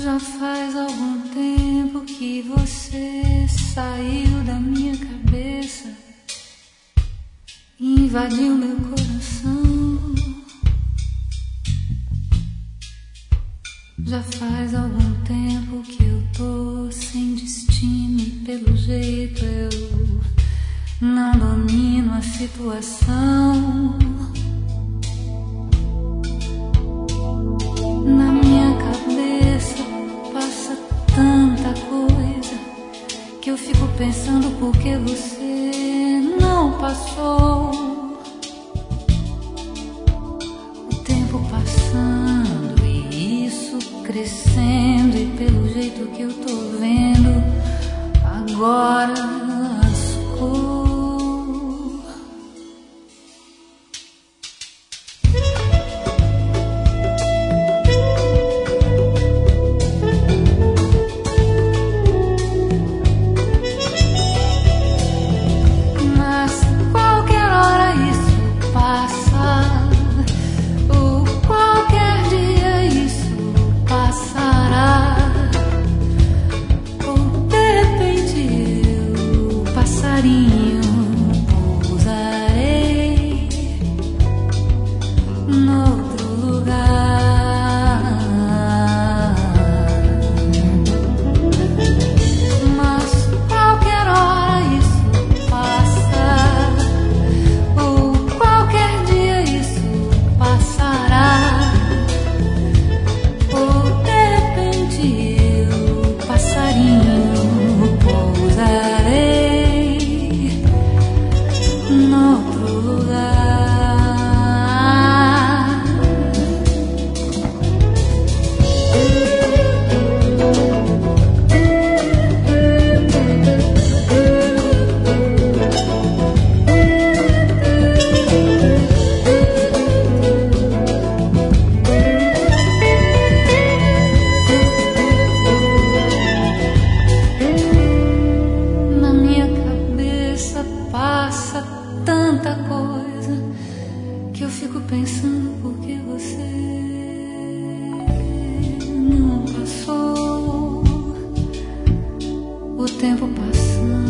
Já faz algum tempo que você saiu da minha cabeça, invadiu meu coração. Já faz algum tempo que eu tô sem destino e pelo jeito eu não domino a situação. Na minha cabeça passa tanta coisa que eu fico pensando por que você não passou. O tempo passando e isso crescendo, e pelo jeito que eu tô vendo agora lascou. O tempo passando